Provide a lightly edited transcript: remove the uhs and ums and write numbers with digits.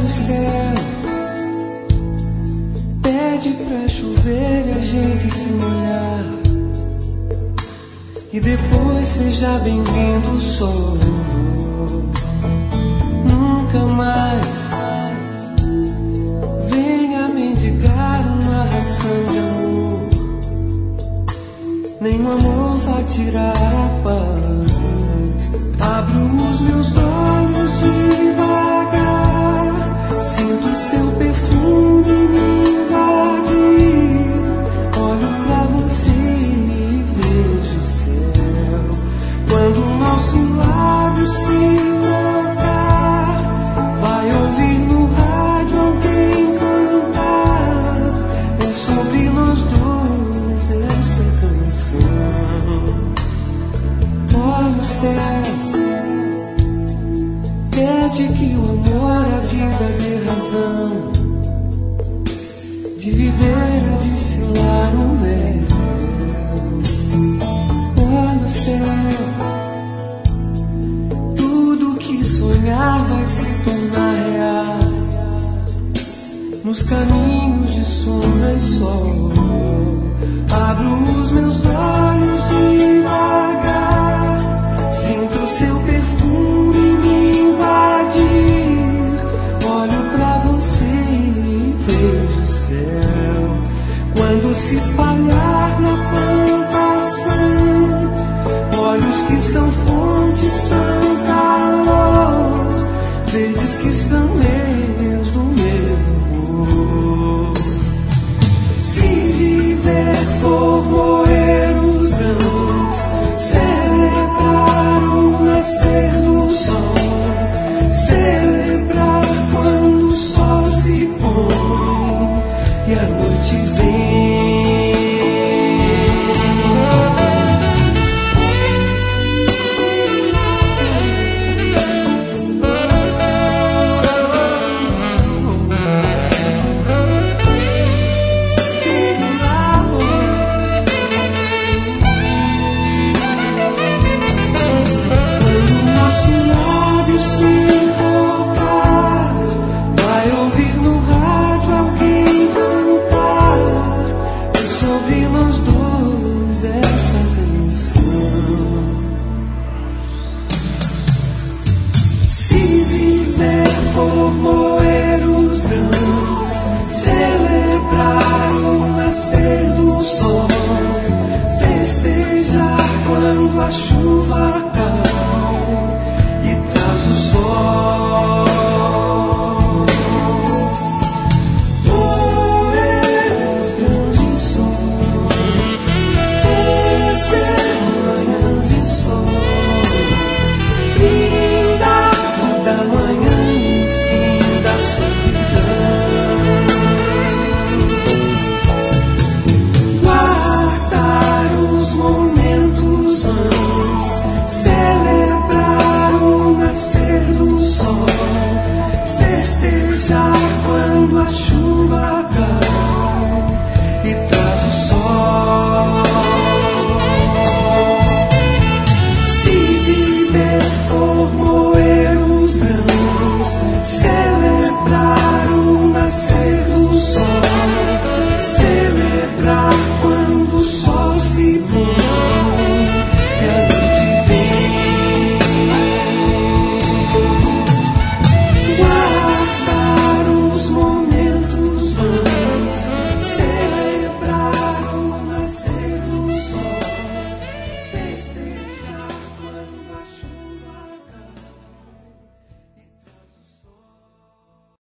o céu, pede pra chover e a gente se molhar, e depois seja bem-vindo o sol. Nunca mais venha mendigar uma ração de amor, nenhum amor vai tirar a paz. Abro os meus olhos devagar, sinto seu perfume me invadir, olho pra você e vejo o céu. Quando nosso lábio se tocar, vai ouvir no rádio alguém cantar, é sobre nós dois essa canção. Olha o céu, pede que o amor, a vida dê razão de viver a destilar um mel. Olha o céu, tudo que sonhar vai se tornar real nos caminhos de sombra e sol. Abro os meus olhos devagar, sinto seu perfume me invadir, olho pra você e vejo o céu. Quando se espalhar na plantação, olhos que são fonte, são calor, verdes que são meios do meu amor. Se viver for moer os grãos, celebrar o nascer do sol, celebrar quando o sol se põe e a noite vem. Quando a chuva